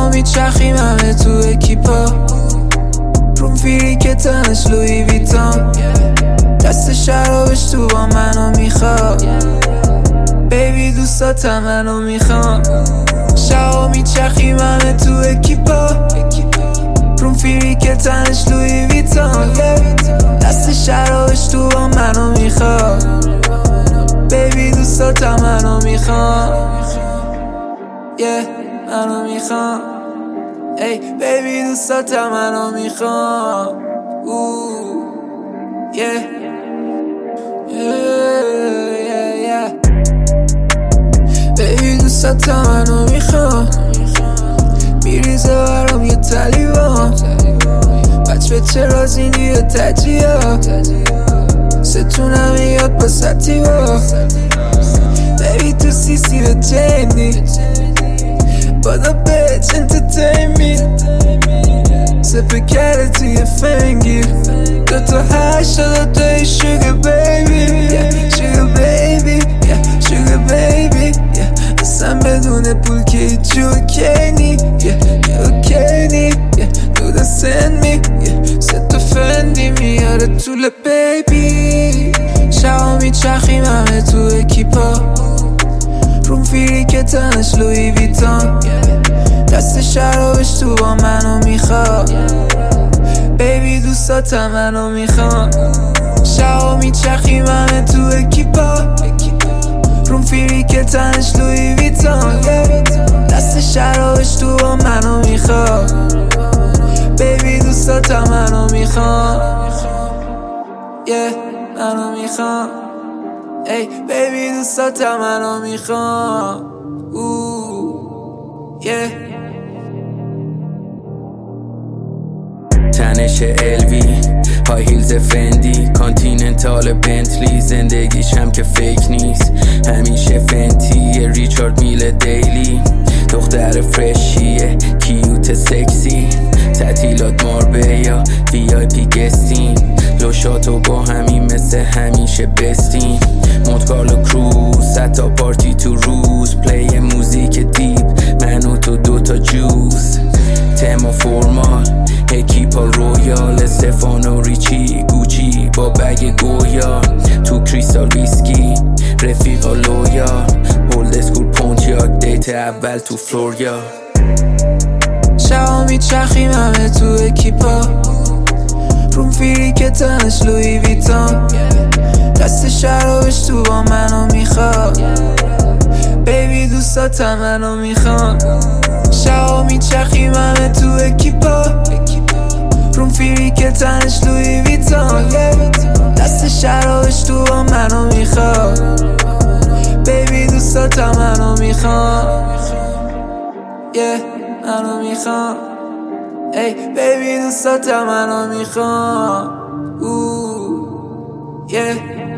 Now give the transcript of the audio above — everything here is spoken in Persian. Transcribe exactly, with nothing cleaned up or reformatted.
شبا میچرخیم همه تو اکیپا، روم فیری که تنش لوی ویتان، دست شرابش تو با منو میخواد، بیبی دوستاتم منو میخوام. شبا میچرخیم همه تو اکیپا، روم فیری که تنش لوی ویتان، دست شرابش تو با منو میخواد، بیبی دوستاتم منو میخوام، yeah منو میخوام، ای بیبی دوستاتم منو میخوام، اوه yeah yeah yeah yeah بیبی دوستاتم منو میخوام، میریزه برام یه طلیبان، بچ به چه رازی نیه تجیه ستونم یاد با ستیبا، بیبی تو سیسی به جنی بادا بیچ انترتین می، سپه کرده توی فنگی دوتا هشت دوتای شوگر بیبی شوگر بیبی شوگر بیبی اصلا بدون پول که هیچی اوکی نی اوکی نی دو دا سند می ست فندی میاره طول بیبی. شبا میچرخیم همه تو اکیپا، روم فیری که تنش لوی ویتان، دست شرابش تو با منو میخواد، بیبی دوستاتم منو میخوام. شبا میچرخیم همه تو اکیپا، روم فیری که تنش لوی ویتان، دست شرابش تو با منو میخواد، بیبی دوستاتم منو میخوام، yeah منو میخوام، ای بیبی دوستاتم منو میخوام، اوه yeah. تنش الوی های هیلز فندی، کانتیننتال بنتلی، زندگیشم که فیک نیست، همیشه فنتی ریچارد میل دیلی، دختر فرشیه کیوت سکسی، تعطیلات ماربیا وی آی پی گستین، لوشاتو با همین مثل همیشه بستین، مونتکارلو کروز حتی پارتی تو روز، پلی موزیک دیپ من و تو دوتا جوز، تما فورمال اکیپا رویال، استفانو ریچی گوچی با بگ گویا، تو کریستال ویسکی رفیقا لویا، اولد اسکول پونتیاک دیت اول تو فلوریا. شبا میچرخیم همه تو اکیپا، روم فیری که تنش لوی ویتان، دست شرابش تو با منو میخواد، بیبی دوستاتم منو میخوام. شبا میچرخیم همه تو اکیپا، روم فیری که تنش لوی ویتان، دست شرابش تو با منو میخواد، بیبی دوستاتم منو میخوام، yeah منو میخوام، ای بیبی دوستاتم منو میخوام، اوه yeah